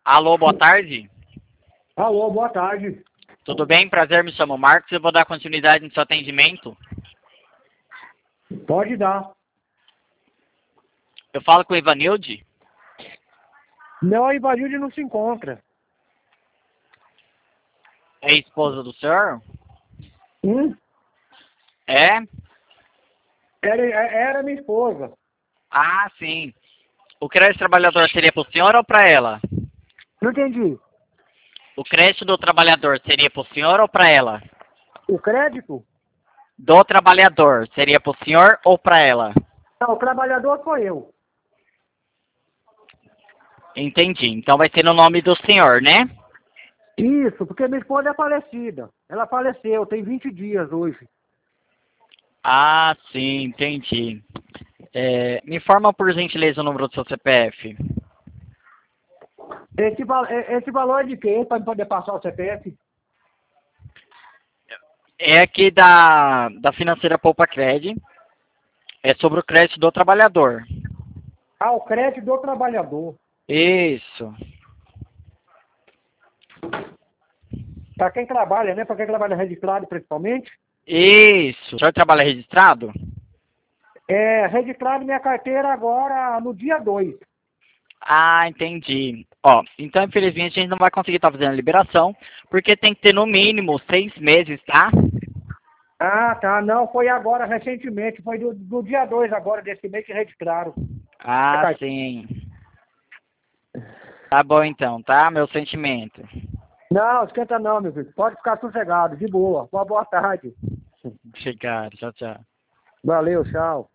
Alô, boa tarde. Alô, boa tarde. Tudo bem? Prazer, me chamo Marcos. Eu vou dar continuidade no seu atendimento. Pode dar. Eu falo com o Ivanilde. Não, a Ivanilde não se encontra. É esposa do senhor? É? Era minha esposa. Ah, sim. O crédito trabalhador seria para o senhor ou para ela? Não entendi. O crédito do trabalhador seria para o senhor ou para ela? O crédito? Do trabalhador seria para o senhor ou para ela? Não, o trabalhador sou eu. Entendi. Então vai ser no nome do senhor, né? Isso, porque minha esposa é falecida. Ela faleceu, tem 20 dias hoje. Ah, sim, entendi. Me informa por gentileza o número do seu CPF. Esse valor é de quem? Para poder passar o CPF? É aqui da financeira Poupa Cred. É sobre o crédito do trabalhador. Ah, o crédito do trabalhador. Isso. Para quem trabalha, né? Para quem trabalha registrado principalmente. Isso. O senhor trabalha registrado? Registrado minha carteira agora no dia 2. Ah, entendi. Ó, então infelizmente a gente não vai conseguir estar fazendo a liberação, porque tem que ter no mínimo 6 meses, tá? Ah, tá. Não, foi agora, recentemente. Foi do dia 2 agora, desse mês que registraram. Ah, sim. Tá bom então, tá? Meu sentimento. Não, esquenta não, meu filho. Pode ficar sossegado, de boa. Uma boa tarde. Obrigado, tchau, tchau. Valeu, tchau.